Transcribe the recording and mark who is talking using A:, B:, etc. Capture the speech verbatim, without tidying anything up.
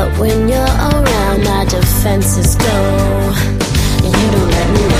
A: But when you're around, my defenses go, and you don't let me